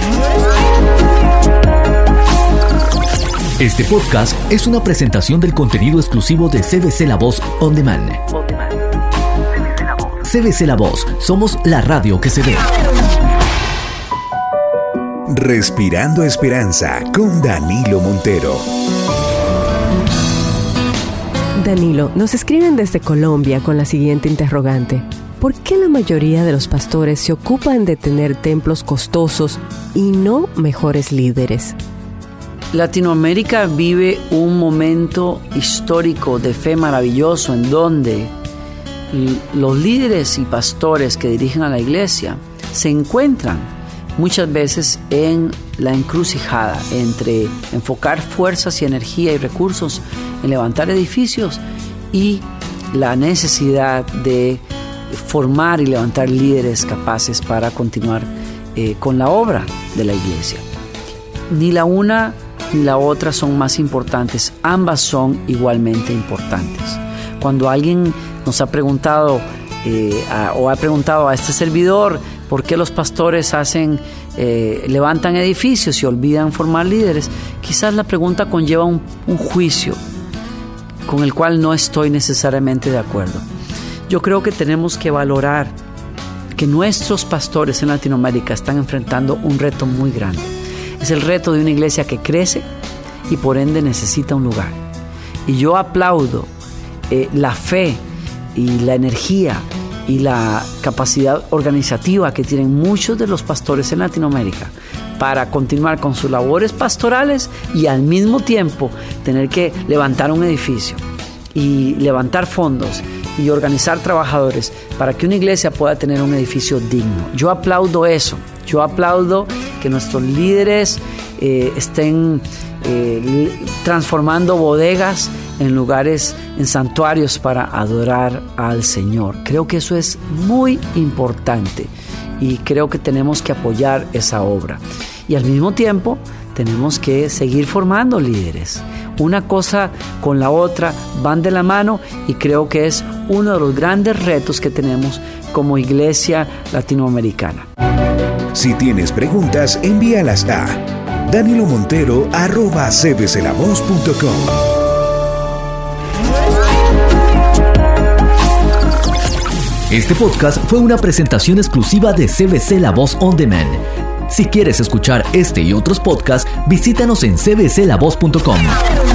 Este podcast es una presentación del contenido exclusivo de CBC La Voz On Demand. CBC La Voz, somos la radio que se ve. Respirando Esperanza con Danilo Montero. Danilo, nos escriben desde Colombia con la siguiente interrogante. ¿Por qué la mayoría de los pastores se ocupan de tener templos costosos y no mejores líderes? Latinoamérica vive un momento histórico de fe maravilloso en donde los líderes y pastores que dirigen a la iglesia se encuentran muchas veces en la encrucijada entre enfocar fuerzas y energía y recursos en levantar edificios y la necesidad de formar y levantar líderes capaces para continuar con la obra de la iglesia. Ni la una ni la otra son más importantes, ambas son igualmente importantes. Cuando alguien nos ha preguntado o ha preguntado a este servidor por qué los pastores levantan edificios y olvidan formar líderes, quizás la pregunta conlleva un juicio con el cual no estoy necesariamente de acuerdo. Yo creo que tenemos que valorar que nuestros pastores en Latinoamérica están enfrentando un reto muy grande. Es el reto de una iglesia que crece y por ende necesita un lugar. Y yo aplaudo la fe y la energía y la capacidad organizativa que tienen muchos de los pastores en Latinoamérica para continuar con sus labores pastorales y al mismo tiempo tener que levantar un edificio y levantar fondos y organizar trabajadores para que una iglesia pueda tener un edificio digno. Yo aplaudo eso. Yo aplaudo que nuestros líderes estén transformando bodegas en lugares, en santuarios para adorar al Señor. Creo que eso es muy importante y creo que tenemos que apoyar esa obra. Y al mismo tiempo tenemos que seguir formando líderes. Una cosa con la otra van de la mano y creo que es uno de los grandes retos que tenemos como iglesia latinoamericana. Si tienes preguntas, envíalas a danilomontero@cbclavoz.com. Este podcast fue una presentación exclusiva de CBC La Voz On Demand. Si quieres escuchar este y otros podcasts, visítanos en cbclavoz.com.